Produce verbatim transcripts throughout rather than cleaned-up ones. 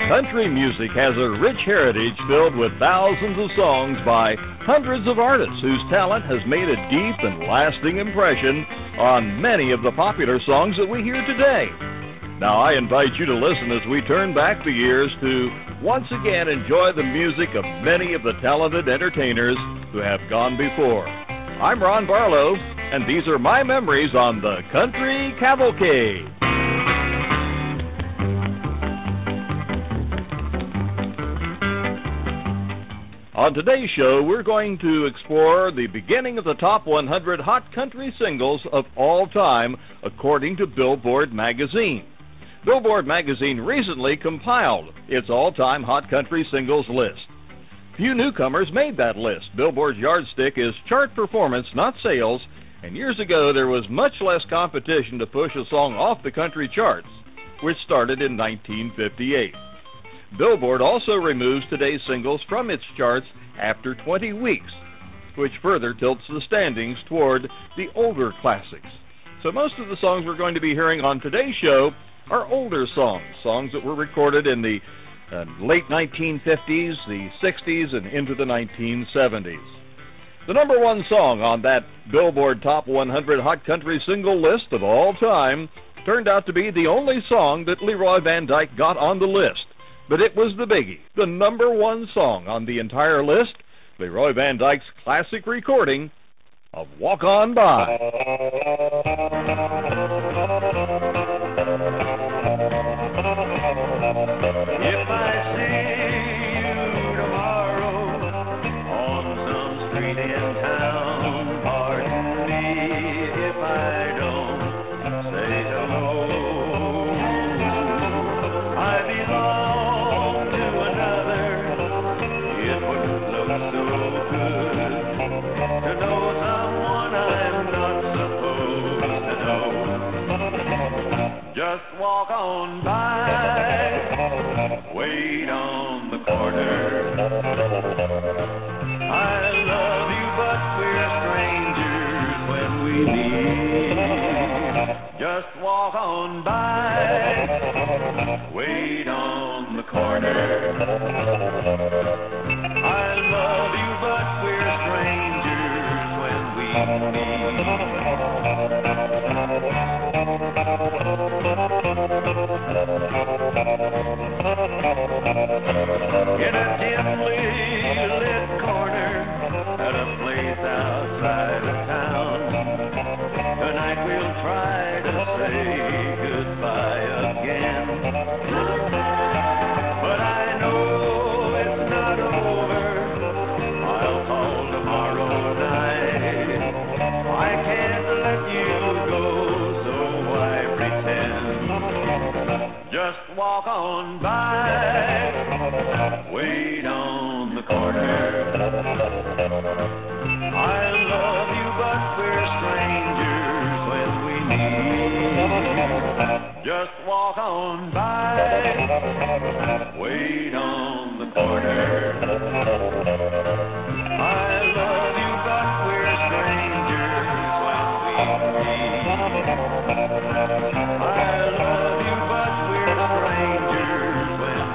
Country music has a rich heritage filled with thousands of songs by hundreds of artists whose talent has made a deep and lasting impression on many of the popular songs that we hear today. Now, I invite you to listen as we turn back the years to once again enjoy the music of many of the talented entertainers who have gone before. I'm Ron Barlow, and these are my memories on the Country Cavalcade. On today's show, we're going to explore the beginning of the top one hundred hot country singles of all time, according to Billboard magazine. Billboard magazine recently compiled its all-time hot country singles list. Few newcomers made that list. Billboard's yardstick is chart performance, not sales, and years ago there was much less competition to push a song off the country charts, which started in nineteen fifty-eight. Billboard also removes today's singles from its charts after twenty weeks, which further tilts the standings toward the older classics. So most of the songs we're going to be hearing on today's show are older songs, songs that were recorded in the uh, late nineteen fifties, the sixties, and into the nineteen seventies. The number one song on that Billboard Top one hundred Hot Country Single list of all time turned out to be the only song that Leroy Van Dyke got on the list. But it was the biggie, the number one song on the entire list, Leroy Van Dyke's classic recording of Walk On By. If I see you tomorrow on some street in town, pardon me if I don't say hello. I belong to know someone I'm not supposed to know. Just walk on by, wait on the corner. I love you, but we're strangers when we meet. Just walk on by, wait on the corner. I love you, but we're strangers when we meet. In a dimly lit corner at a place outside of town, tonight we'll try to say goodbye again. But I know it's not over. I'll call tomorrow night. I can't let you go, so I pretend. Just walk on by, wait on the corner. I love you, but we're strangers when we meet. Just walk on by, wait on the corner. I love you, but we're strangers when we meet. I love you, but we're strangers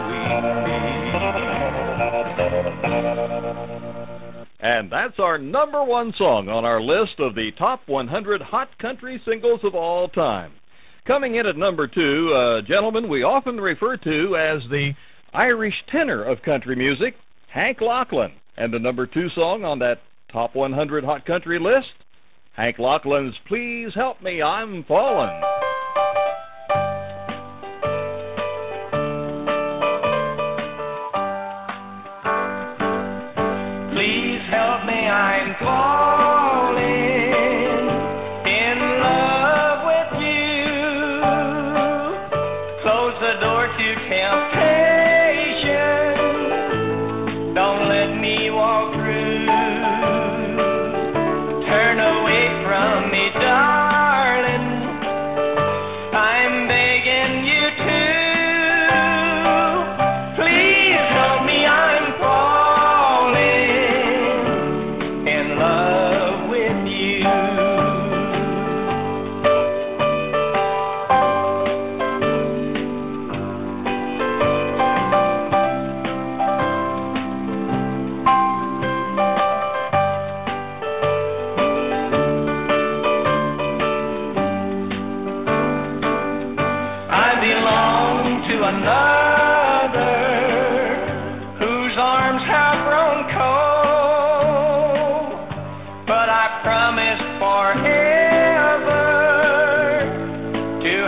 when we meet. And that's our number one song on our list of the top one hundred hot country singles of all time. Coming in at number two, a gentleman we often refer to as the Irish tenor of country music, Hank Locklin. And the number two song on that top one hundred hot country list, Hank Locklin's Please Help Me, I'm Falling. Please help me, I'm falling in love with you. Close the door to temptation. Don't let me walk through. Turn away from me, darling.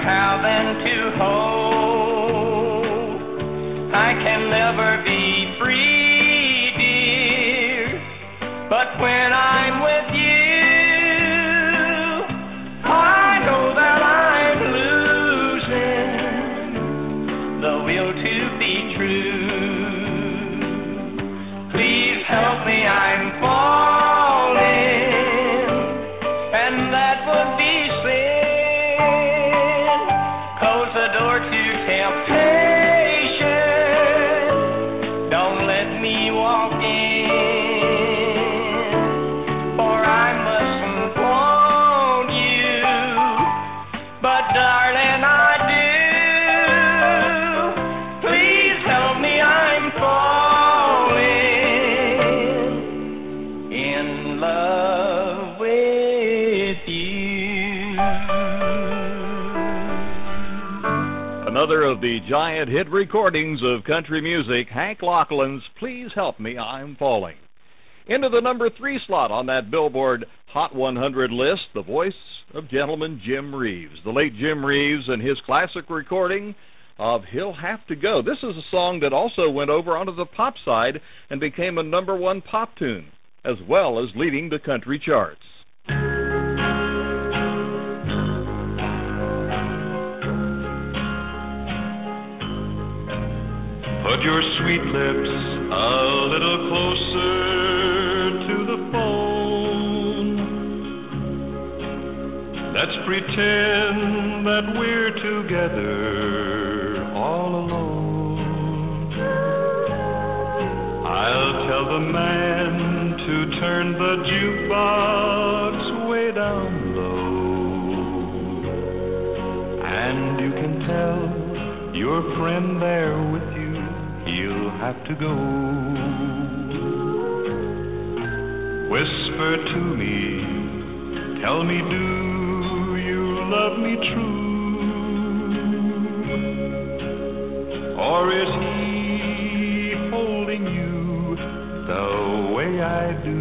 have and to hold. I can never be free, dear, but when I'm with you, I know that I'm losing the will to be true. Please help me, I'm falling, and that would be sin. Close the door to temptation, don't let me walk in, for I mustn't want you, but darling, I do. Please help me, I'm falling in love with you. Another of the giant hit recordings of country music, Hank Laughlin's Please Help Me, I'm Falling. Into the number three slot on that Billboard Hot one hundred list, the voice of gentleman Jim Reeves. The late Jim Reeves and his classic recording of He'll Have to Go. This is a song that also went over onto the pop side and became a number one pop tune, as well as leading the country charts. Put your sweet lips a little closer to the phone. Let's pretend that we're together all alone. I'll tell the man to turn the jukebox way down low, and you can tell your friend there with you he'll have to go. Whisper to me, tell me, do you love me true? Or is he holding you the way I do?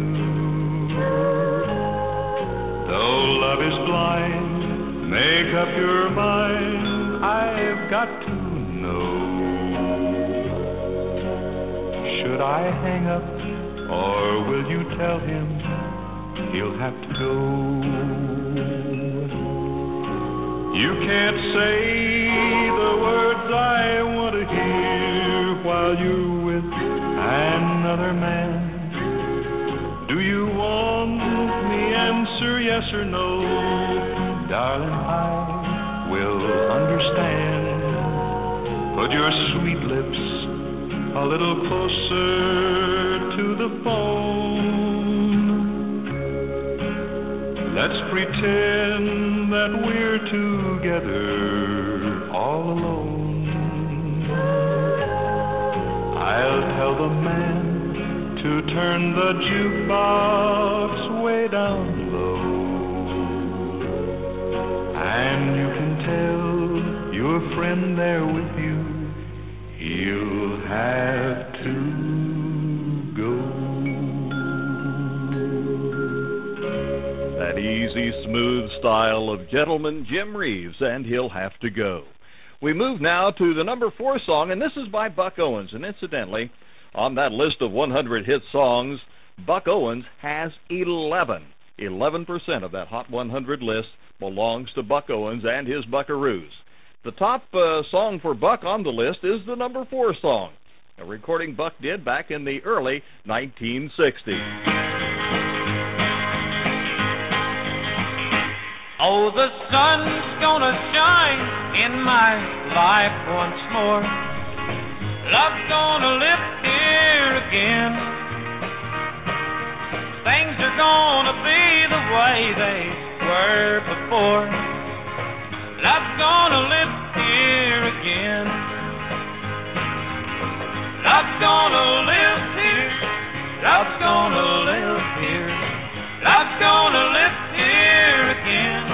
Though love is blind, make up your mind, I've got to know. Should I hang up, or will you tell him he'll have to go? You can't say the words I want to hear while you're with another man. Do you want me answer yes or no? Darling, I will understand. Put your sweet lips a little closer to the phone. Let's pretend that we're together all alone. I'll tell the man to turn the jukebox way down low, and you can tell your friend there with you he'll have to go. That easy, smooth style of gentleman Jim Reeves and He'll Have to Go. We move now to the number four song, and this is by Buck Owens. And incidentally, on that list of one hundred hit songs, Buck Owens has eleven. eleven percent of that Hot one hundred list belongs to Buck Owens and his Buckaroos. The top uh, song for Buck on the list is the number four song, a recording Buck did back in the early nineteen sixties. Oh, the sun's gonna shine in my life once more. Love's gonna live here again. Things are gonna be the way they were before. Love's gonna live here again. Love's gonna live here. Love's gonna live here. Love's gonna live here again.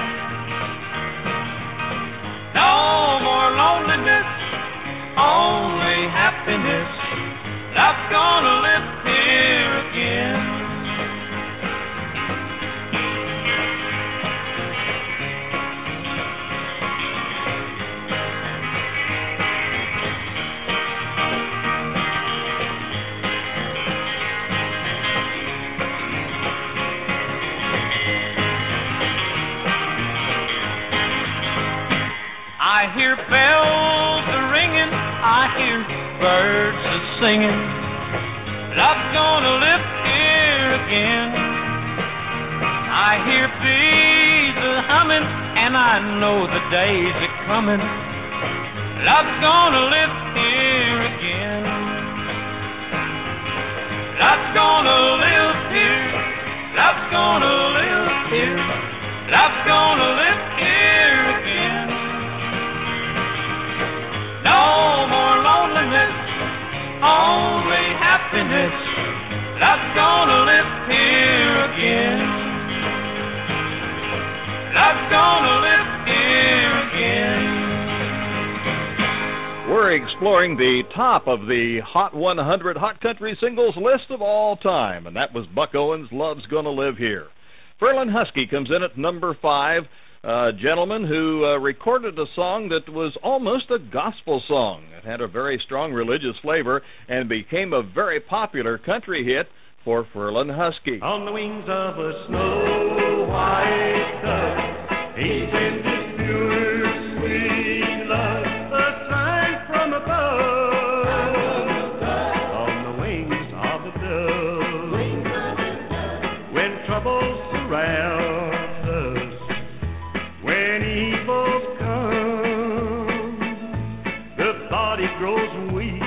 No more loneliness, only happiness. Love's gonna live here again. I hear bells a-ringing, I hear birds a-singing. Love's gonna live here again. I hear bees a-humming, and I know the days are coming. Love's gonna live here again. Love's gonna live here. Love's gonna live here. Love's gonna live here again. No more loneliness, only happiness. Love's gonna live here again. Love's gonna live here again. We're exploring the top of the Hot one hundred Hot Country Singles list of all time, and that was Buck Owens' Love's Gonna Live Here. Ferlin Husky comes in at number five, a gentleman who uh, recorded a song that was almost a gospel song. It had a very strong religious flavor and became a very popular country hit for Ferlin Husky. On the wings of a snow white dove, he sends his pure, sweet love, a sign from above. On the wings of a dove, when troubles surround us, when evils come, the body grows weak,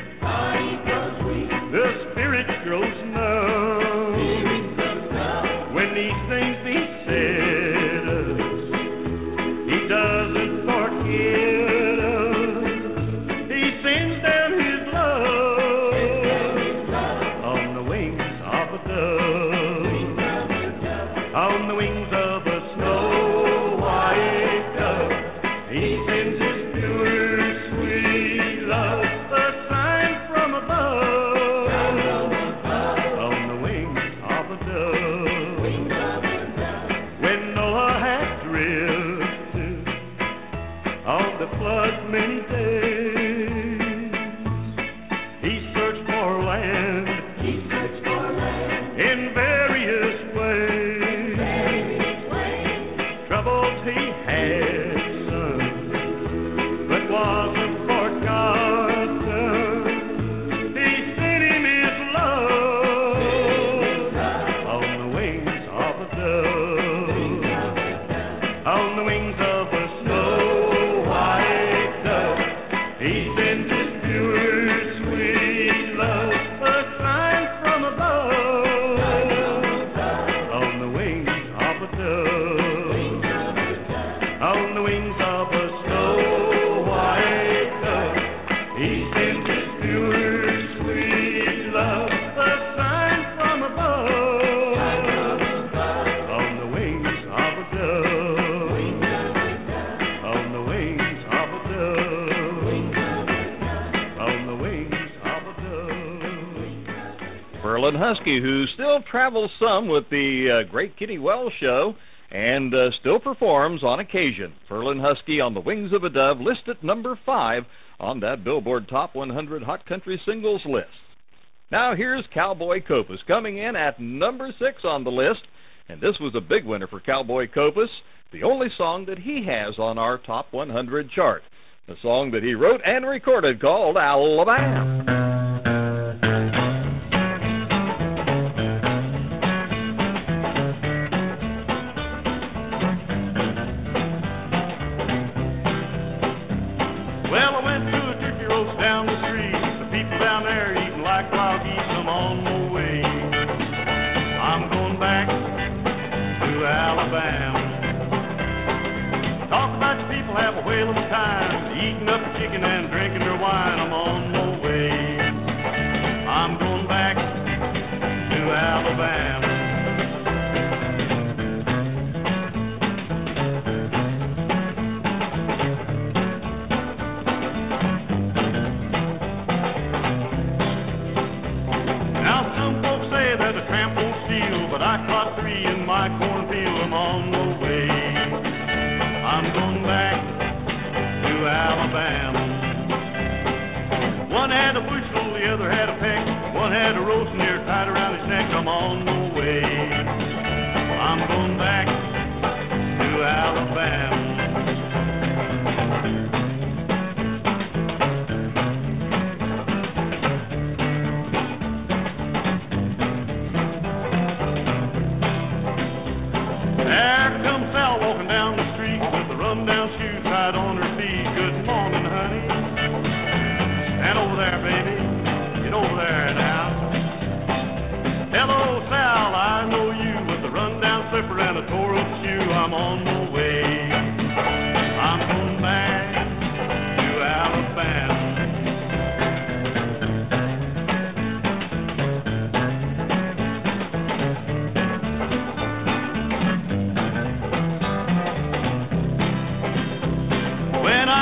the spirit grows numb. When these things beset us, he doesn't forget us. He sends down his love on the wings of a dove, on the wings of a snow white dove. He sends his pure, sweet love, a sign from above. The flood many days, he searched for land, he searched for land in various ways, various ways. Troubles he had, son, but wasn't forgotten. He sent him his love, on the wings of a dove, on the wings of a snow. He sends his pure, sweet love, a sign from above, on the wings of a dove, on the wings of a snow white dove. He sends his pure, sweet love, a sign from above, on the wings of a dove, on the wings of a dove. Ferlin Husky, who still travels some with the uh, Great Kitty Wells Show and uh, still performs on occasion. Ferlin Husky on the Wings of a Dove, listed number five on that Billboard Top one hundred Hot Country Singles list. Now here's Cowboy Copas coming in at number six on the list, and this was a big winner for Cowboy Copas, the only song that he has on our Top one hundred chart, a song that he wrote and recorded called Alabama. Talk about your people have a whale of a time, eating up the chicken and drinking their wine. I'm on my way. I'm going back to Alabama. Now some folks say that a tramp won't steal, but I caught three in my cornfield. I'm on my way. I'm going back to Alabama. One had a bushel, the other had a peck. One had a roast near tied around his neck. I'm on my way. I'm going back to Alabama.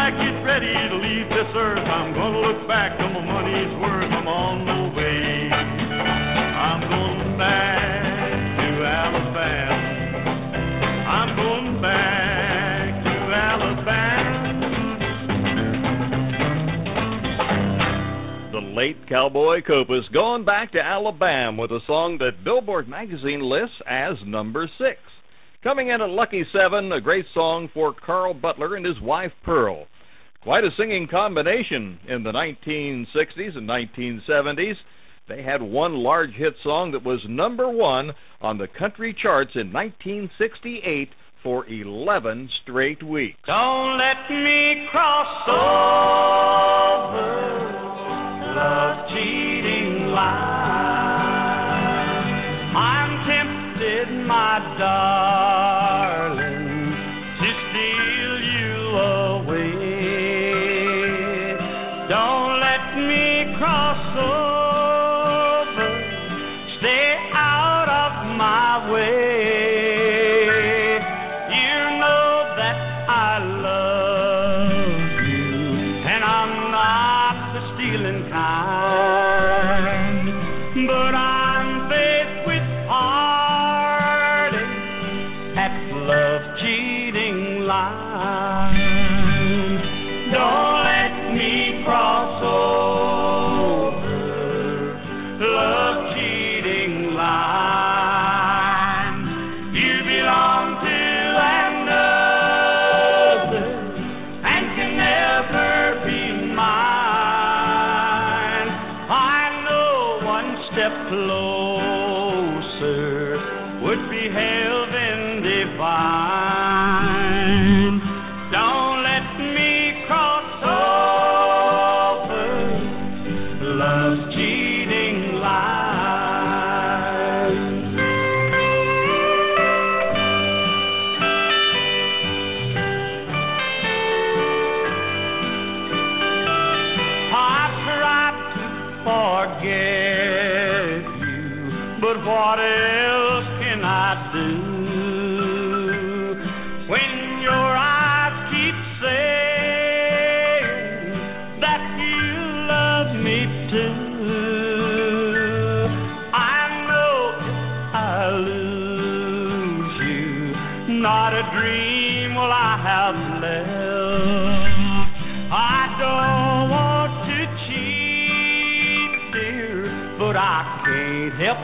I get ready to leave this earth, I'm gonna look back on my money's worth. I'm on my way. I'm going back to Alabama. I'm going back to Alabama. The late Cowboy Copas going back to Alabama with a song that Billboard magazine lists as number six. Coming in at Lucky Seven, a great song for Carl Butler and his wife Pearl. Quite a singing combination in the nineteen sixties and nineteen seventies. They had one large hit song that was number one on the country charts in nineteen sixty-eight for eleven straight weeks. Don't let me cross over love's cheating line. I'm tempted, my darling, to steal you away. Don't let me cross over, stay out of my way. You know that I love you, and I'm not the stealing kind, but I'm faced with heartache at love cheating line. Don't let me cross over love cheating line. You belong to another and can never be mine. I know one step closer would be heaven divine. Don't let me cross over love's cheating line. I tried to forget you, but what else can I do when your eyes keep saying that you love me too? I know if I lose you, not a dream will I have left. I don't want to cheat, dear, but I can't help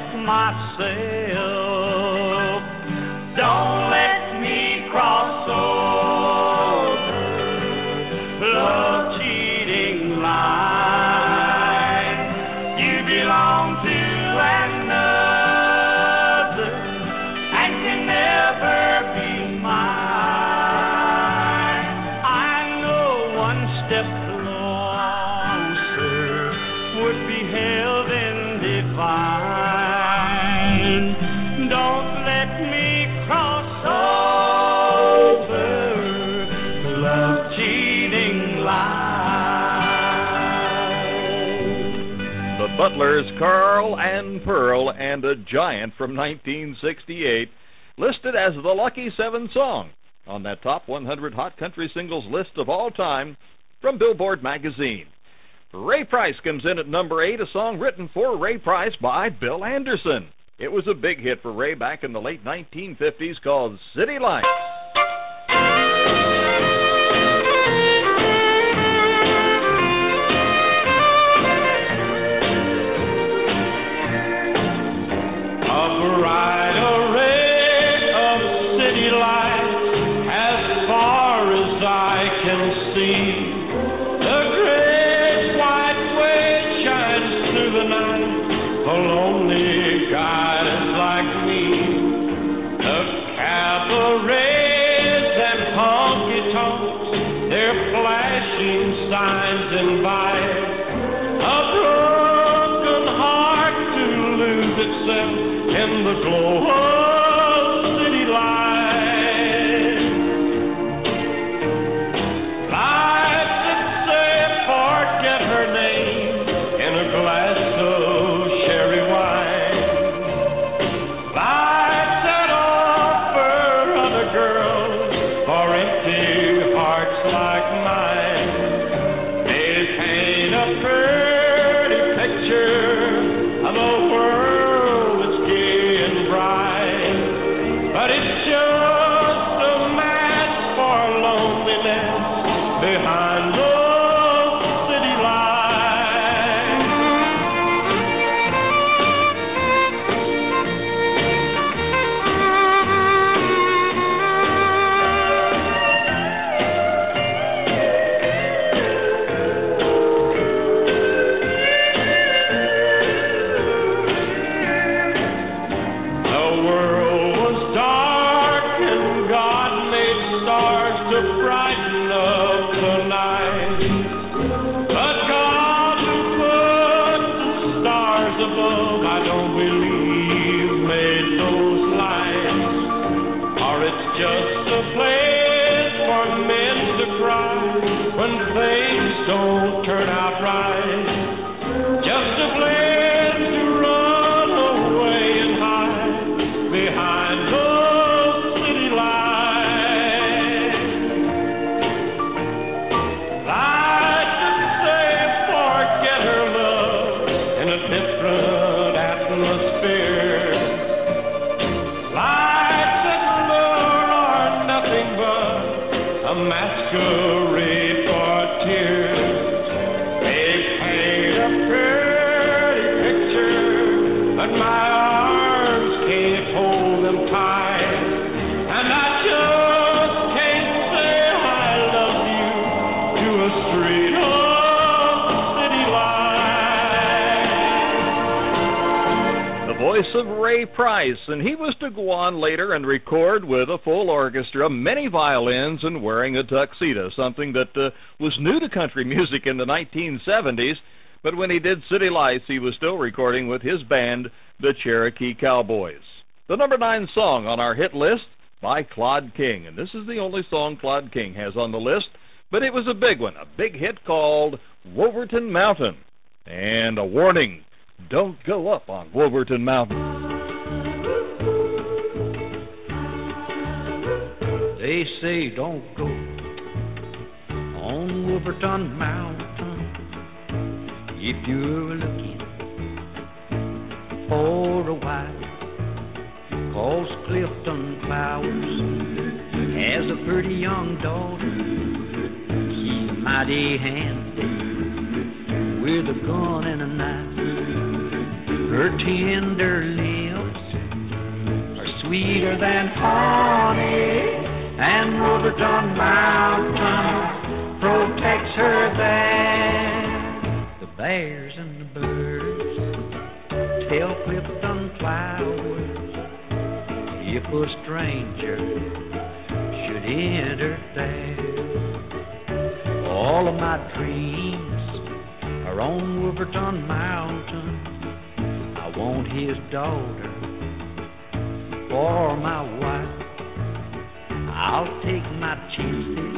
myself. Don't let me cross over love cheating line. You belong to another and can never be mine. I know one step closer would be heaven divine. Don't let me cross over love cheating line. The Butlers, Carl and Pearl, and a Giant from nineteen sixty-eight, listed as the Lucky Seven song on that top one hundred hot country singles list of all time from Billboard magazine. Ray Price comes in at number eight, a song written for Ray Price by Bill Anderson. It was a big hit for Ray back in the late nineteen fifties called City Lights. A bright array of city lights as far as I can see. The great white way shines through the night for lonely guys like me. The cabarets and honky-tonks, their flashing signs invite a broken heart to lose itself in the glow of city lights. Lights that say forget her name in a glass of sherry wine. Lights that offer other girls for empty hearts like mine. street of city life. The voice of Ray Price, and he was to go on later and record with a full orchestra, many violins, and wearing a tuxedo, something that uh, was new to country music in the nineteen seventies. But when he did City Lights, he was still recording with his band, the Cherokee Cowboys. The number nine song on our hit list by Claude King, and this is the only song Claude King has on the list, but it was a big one, a big hit called Wolverton Mountain. And a warning, don't go up on Wolverton Mountain. They say don't go on Wolverton Mountain if you're looking for a wife, 'cause Clifton Flowers has a pretty young daughter. She's mighty handy with a gun and a knife. Her tender lips are sweeter than honey, and Wolverton Mountain protects her there. The bears and the birds tell Clifton Flowers if a stranger should enter there. All of my dreams are on Wolverton Mountain. I want his daughter for my wife. I'll take my chances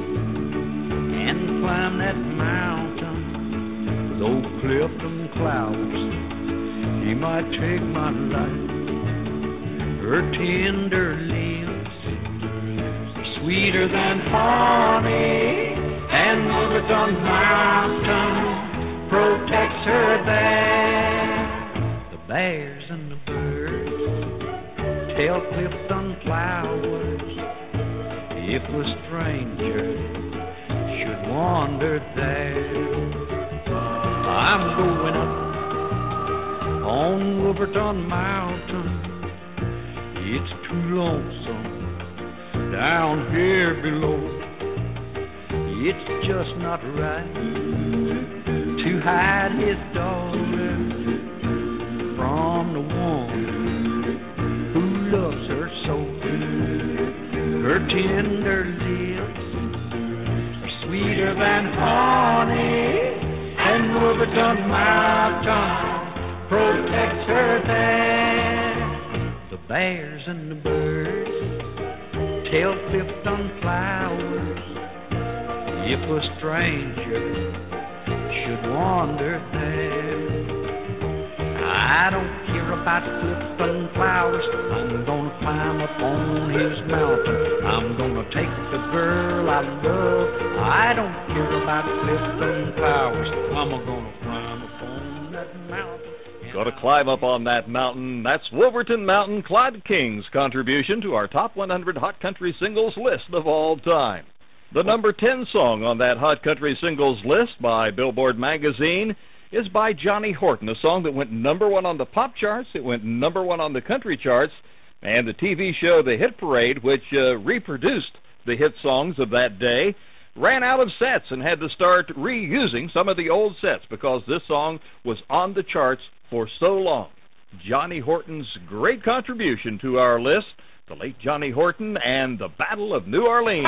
and climb that mountain with old Clifton Flowers. He might take my life. Her tender lips are sweeter than honey, and Wolverton Mountain protects her there. The bears and the birds tell Clifton Flowers if a stranger should wander there. I'm going up on Wolverton Mountain. It's too lonesome down here below. It's just not right to hide his daughter from the one who loves her so. Her tender lips are sweeter than honey, and Wolverton Mountain protects her there. The bears and the birds tell Clifton Flowers if a stranger should wander there. I don't care about Clifton Flowers. I'm gonna climb up on his mountain. I'm gonna take the girl I love. I don't care about Clifton Flowers. I'm gonna climb up on that mountain. Got to climb up on that mountain. That's Wolverton Mountain, Claude King's contribution to our top one hundred hot country singles list of all time. The number ten song on that hot country singles list by Billboard magazine is by Johnny Horton, a song that went number one on the pop charts, it went number one on the country charts, and the T V show The Hit Parade, which uh, reproduced the hit songs of that day, ran out of sets and had to start reusing some of the old sets because this song was on the charts for so long. Johnny Horton's great contribution to our list, the late Johnny Horton and the Battle of New Orleans.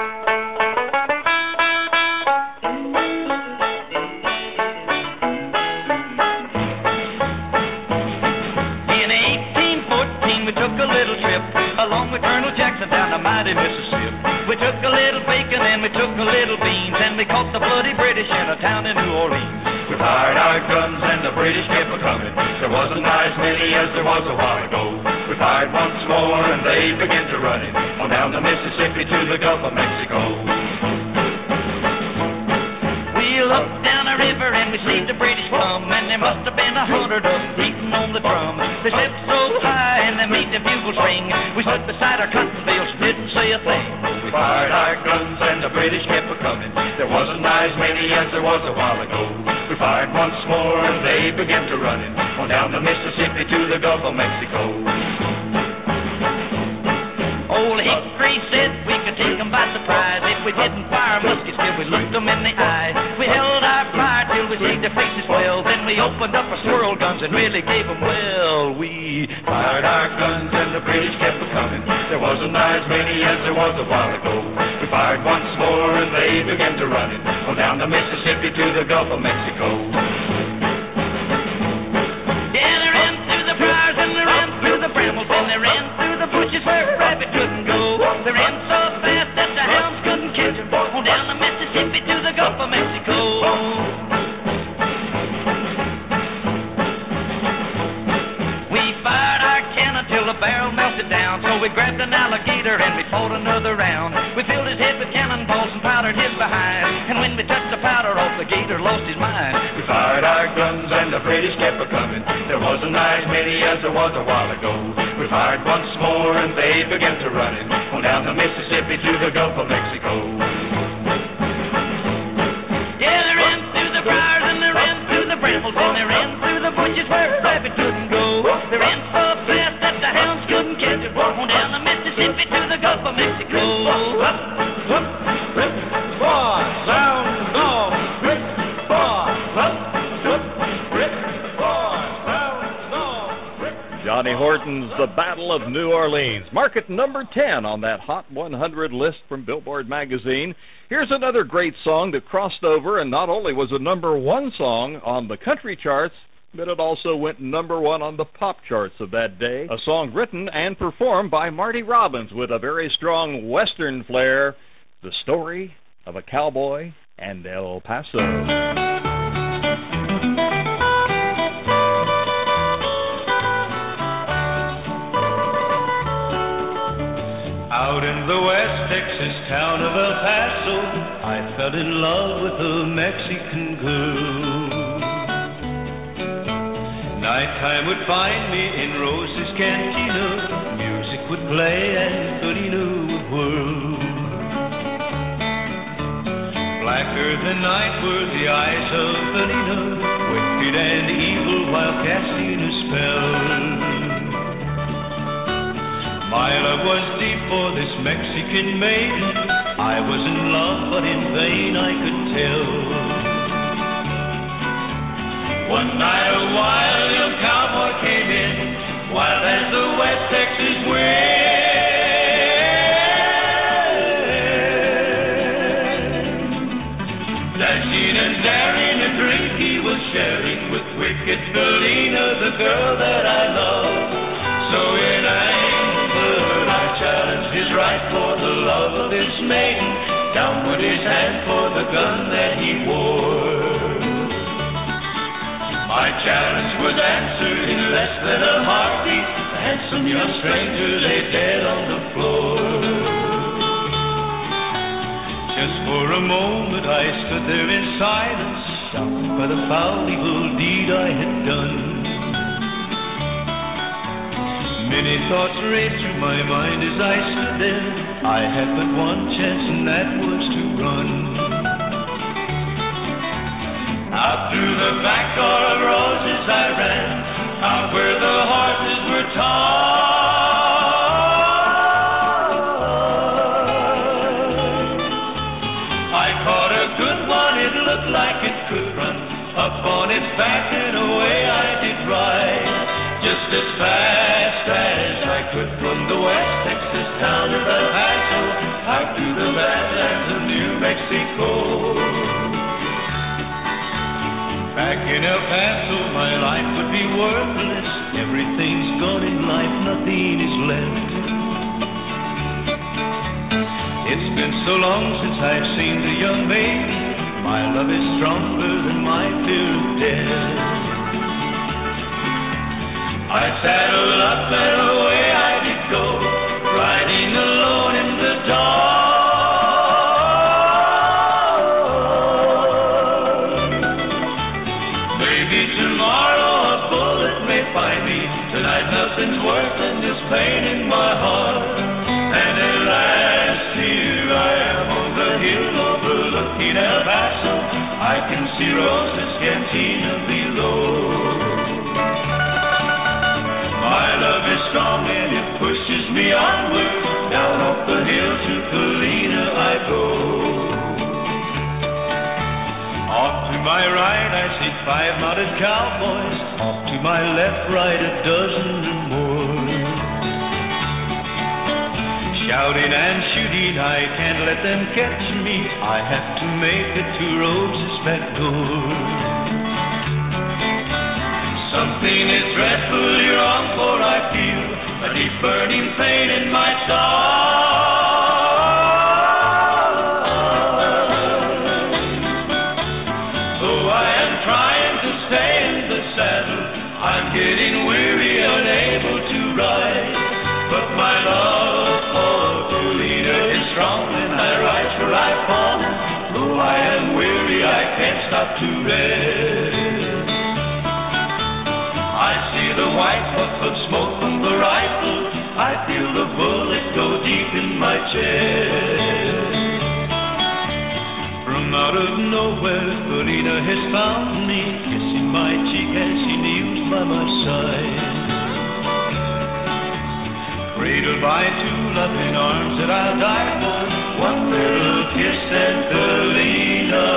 In eighteen fourteen we took a little trip along with Colonel Jackson down the mighty Mississippi. We took a little bacon and we took a little beans, and we caught the bloody British in a town in New Orleans. We fired our guns and the British kept a-coming. There wasn't as many as there was a while ago. We fired once more and they began to run it on down the Mississippi to the Gulf of Mexico. We looked down the river and we seen the British come, and there must have been a hundred of them beating on the drum. They stepped so high and they made the bugles ring. We stood beside our cotton bales and didn't say a thing. We fired our guns and the British kept a-coming. There wasn't as many as there was a while ago. We fired once more and they began to run it on down the Mississippi to the Gulf of Mexico. Old Hickory said we could take them by surprise if we didn't fire muskets till we looked them in the eye. We held our fire till we saved their faces well. Then we opened up our squirrel guns and really gave them well. We fired our guns and the British kept a-coming. There wasn't as many as there was a while ago. We fired once more and they began to run it on down the Mississippi to the Gulf of Mexico. Yeah, they ran through the briars and they ran through the brambles and they ran through the bushes where a rabbit couldn't go. They ran so fast that the hounds couldn't catch them on down the Mississippi to the Gulf of Mexico. We fired our cannon till the barrel melted down. So we grabbed an alligator and we fought another round. We filled his head with cannonballs and powdered his behind. And when we touched the powder off, the gator lost his mind. We fired our guns and the British kept a-coming. There wasn't as many as there was a while ago. We fired once more and they began to run it on down the Mississippi to the Gulf of Mexico. Yeah, they ran through the briars and they ran through the brambles and they ran through the bushes where a rabbit couldn't go. They ran so fast that the hounds couldn't catch them on down the Mississippi to the Gulf of Mexico. Up, up, rip, boy, sound dog, rip, boy, up, up, rip, boy, sound dog, rip. Johnny Horton's The Battle of New Orleans. Mark it number ten on that Hot one hundred list from Billboard magazine. Here's another great song that crossed over and not only was a number one song on the country charts, but it also went number one on the pop charts of that day. A song written and performed by Marty Robbins with a very strong Western flair. The Story of a Cowboy and El Paso. Out in the West Texas town of El Paso, I fell in love with a Mexican girl. Nighttime would find me in Rose's Cantina. Music would play and Felina would whirl. Blacker than night were the eyes of Felina, wicked and evil while casting a spell. My love was deep for this Mexican maiden. I was in love, but in vain I could tell. One night a wild young cowboy came in, wild as the West Texas wind. Dashing and daring, a drink he was sharing with wicked Felina, the girl that I love. So in anger I challenged his right for the love of this maiden. Down went his hand for the gun that he wore. My challenge was answered in less than a heartbeat. The handsome young stranger lay dead on the floor. Just for a moment I stood there in silence, shocked by the foul evil deed I had done. Many thoughts raced through my mind as I stood there. I had but one chance and that was to run. Out through the back door of Roses I ran, out where the horses were tied. I caught a good one, it looked like it could run. Up on its back and away I did ride, just as fast as I could from the West Texas town of El Paso out to the Badlands of New Mexico. Back in El Paso, my life would be worthless. Everything's gone in life, nothing is left. It's been so long since I've seen the young maiden. My love is stronger than my fear of death. I saddled up and away I did go, riding alone in the dark. Tonight nothing's worse than this pain in my heart. And at last here I am on the hill overlooking El Paso. I can see Rose's Cantina below. My love is strong and it pushes me onward. Down off the hill to Felina I go. to my right I see five mounted cowboys. Off to my left, right, a dozen or more. Shouting and shooting, I can't let them catch me. I have to make it to Rose's back door. Something is dreadfully wrong, for I feel a deep burning pain in my soul. Though I am trying to stay in the saddle, I'm getting weary, unable to ride. But my love for Toledo is strong, and I rise where I fall. Though I am weary, I can't stop to rest. I see the white puff of smoke from the rifle. I feel the bullet go deep in my chest. From out of nowhere, Toledo has found me, kissing my cheek as she kneels by my side. Cradled by two loving arms that I'll die for, one little kiss and Toledo,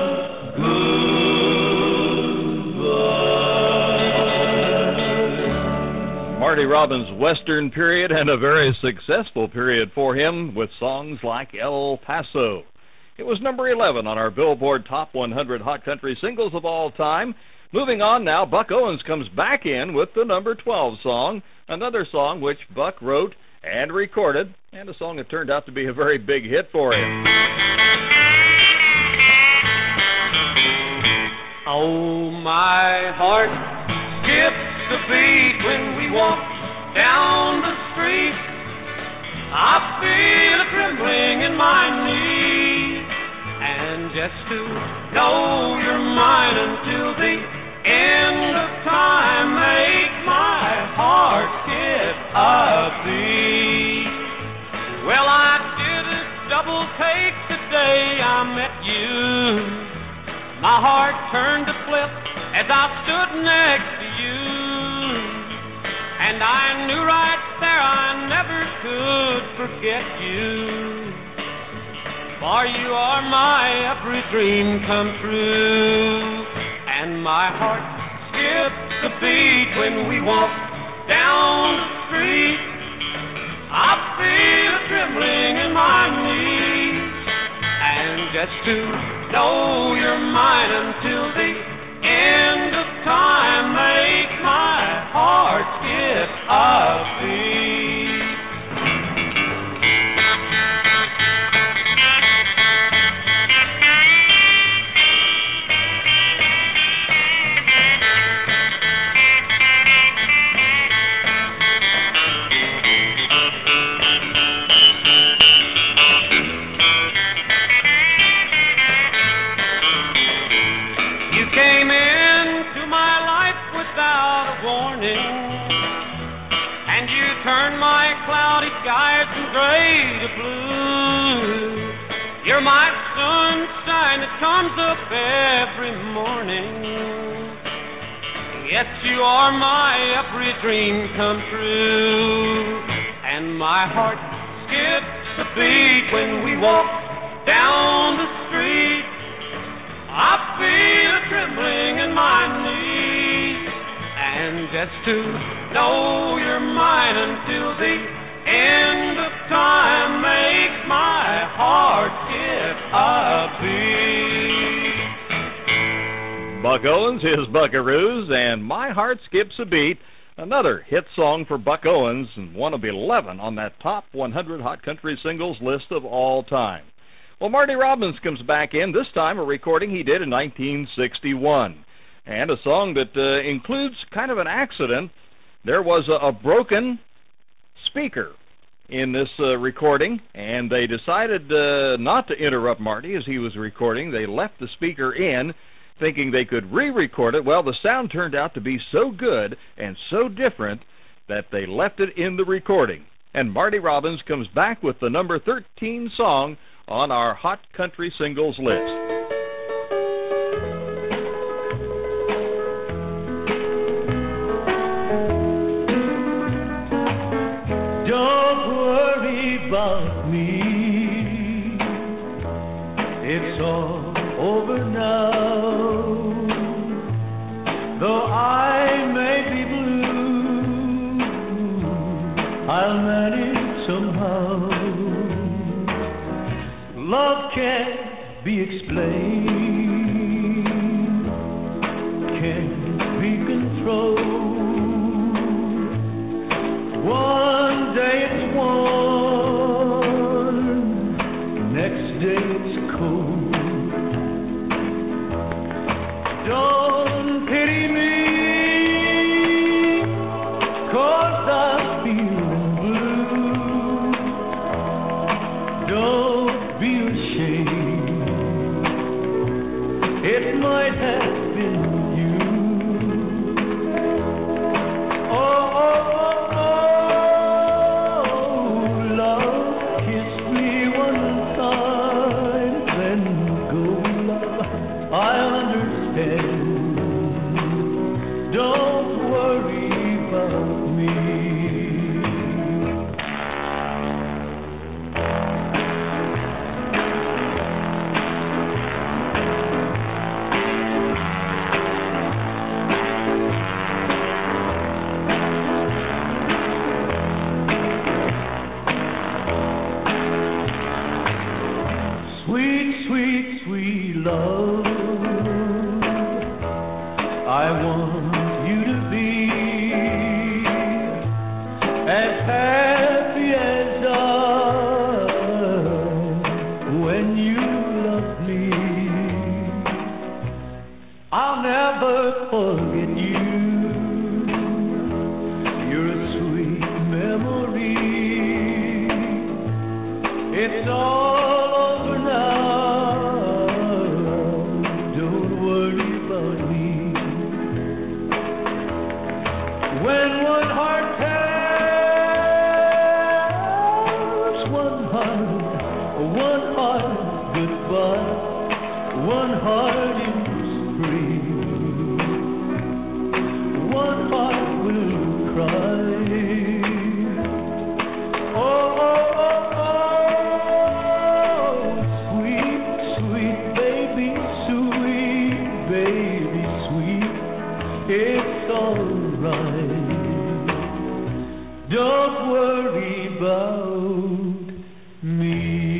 goodbye. Marty Robbins' Western period, and a very successful period for him with songs like El Paso. It was number eleven on our Billboard Top one hundred Hot Country Singles of all time. Moving on now, Buck Owens comes back in with the number twelve song, another song which Buck wrote and recorded, and a song that turned out to be a very big hit for him. Oh, my heart skips a beat when we walk down the street. I feel a trembling in my knees, and just to know you're mine until the end of time make my heart skip a beat. Well, I did a double take the day I met you. My heart turned to flip as I stood next to you, and I knew right there I never could forget you. For you are my every dream come true, and my heart skips a beat when we walk down the street. I feel a trembling in my knees, and just to know you're mine until the end of time make my heart skip a beat. Came into my life without a warning, and you turned my cloudy skies from gray to blue. You're my sunshine that comes up every morning. Yes, you are my every dream come true, and my heart skips a beat when we walk down the street. I feel a trembling in my knees, and just to know you're mine until the end of time makes my heart skip a beat. Buck Owens, his Buckaroos, and My Heart Skips a Beat, another hit song for Buck Owens, and one of eleven on that Top one hundred Hot Country Singles list of all time. Well, Marty Robbins comes back in, this time a recording he did in nineteen sixty-one, and a song that uh, includes kind of an accident. There was a, a broken speaker in this uh, recording, and they decided uh, not to interrupt Marty as he was recording. They left the speaker in, thinking they could re-record it. Well, the sound turned out to be so good and so different that they left it in the recording. And Marty Robbins comes back with the number thirteen song on our Hot Country Singles list. Don't worry about me, it's all over now. though I may be blue, I'll manage somehow. Love can't be explained, can't be controlled. One day it's warm, next day it's cold. Don't pity me, 'cause I'm feeling blue. Don't be ashamed, it might have been you. Oh, oh, oh, oh, love, kiss me one time, then go, love, I understand. Don't worry about me. Sweet, sweet, sweet love, I want you to be as happy as I when you love me. I'll never forget you. You're a sweet memory. It's all over now. Don't worry about me. When one heart tells one heart, one heart goodbye, one heart is free, one heart will cry. Oh, oh, oh, oh, sweet, sweet baby, sweet baby, sweet, it's alright. Don't worry about me.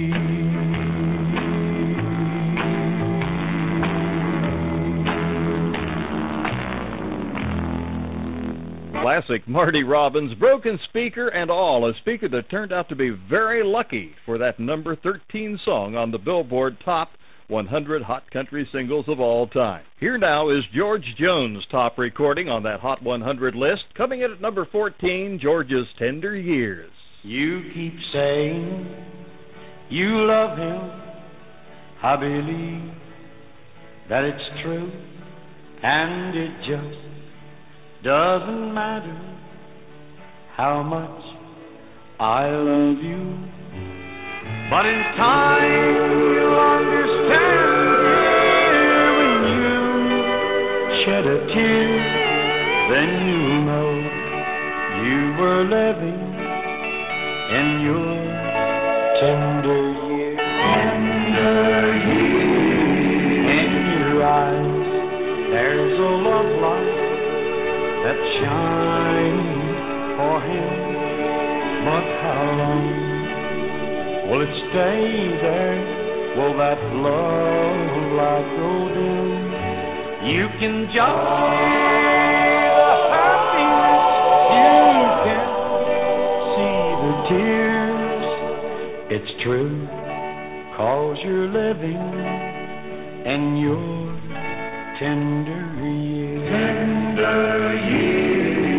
Classic Marty Robbins, broken speaker and all, a speaker that turned out to be very lucky for that number thirteen song on the Billboard Top one hundred Hot Country Singles of All Time. Here now is George Jones' top recording on that Hot one hundred list. Coming in at number fourteen, George's Tender Years. You keep saying you love him. I believe that it's true, and it just doesn't matter how much I love you. But in time you'll understand, dear, when you shed a tear, then you'll know you were living in your tender years. Tender years. In your eyes there's a love light that's shining for him. But how long will it stay there? Will that love light go dim? You can just see the happiness, you can see the tears. It's true, 'cause you're living in your tender years. Tender years.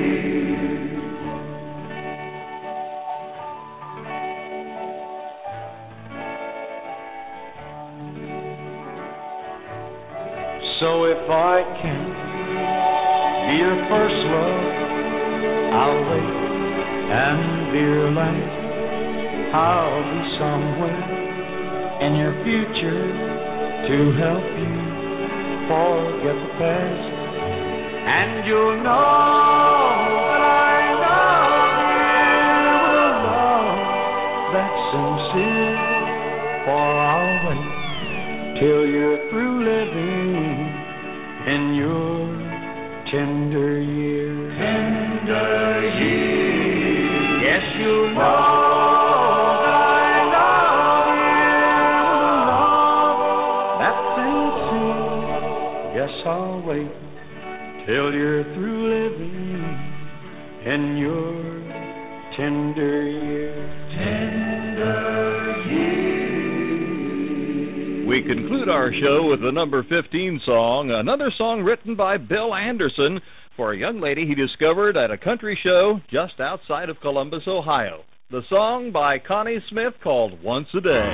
So if I can't be your first love, I'll wait and be your last. I'll be somewhere in your future to help you forget the past. And you'll know that I love you with a love that's sincere. For I'll wait till you're through living in your Yes, I'll wait till you're through living in your tender years. Tender years. We conclude our show with the number fifteen song, another song written by Bill Anderson for a young lady he discovered at a country show just outside of Columbus, Ohio. The song by Connie Smith called Once a Day.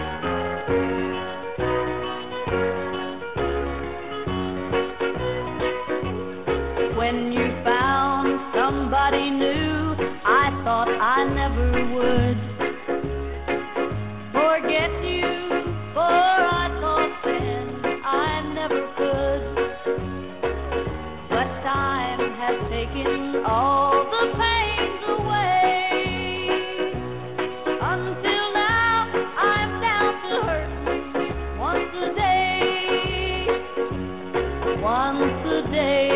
When you found somebody new, I thought I never would forget you, for I thought then I never could. But time has taken all the pains away. Until now, I'm down to hurting once a day, once a day.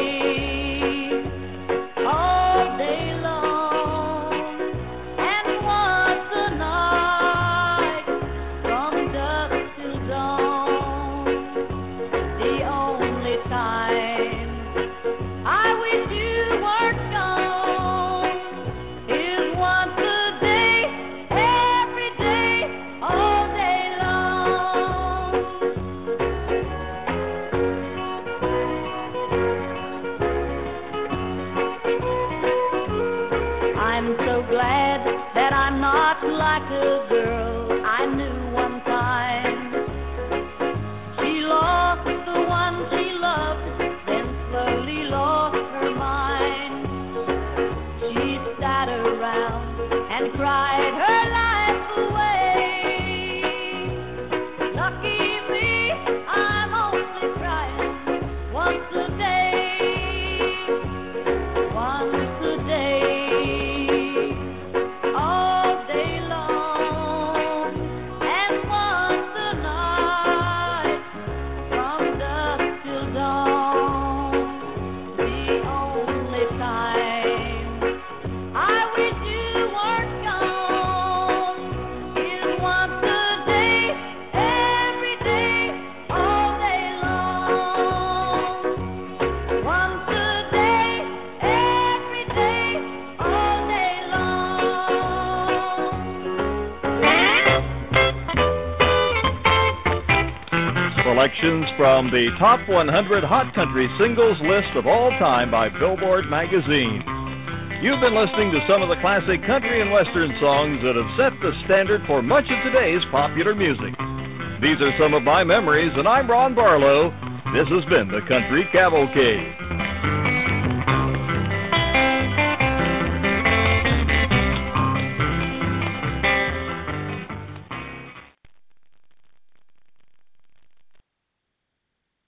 I'm so glad that I'm not like a girl I knew one time. She lost the one she loved, then slowly lost her mind. She sat around and cried her life away. Lucky me, I'm only crying once a day, once a day. Selections from the Top one hundred Hot Country Singles list of all time by Billboard magazine. You've been listening to some of the classic country and western songs that have set the standard for much of today's popular music. These are some of my memories, and I'm Ron Barlow. This has been the Country Cavalcade.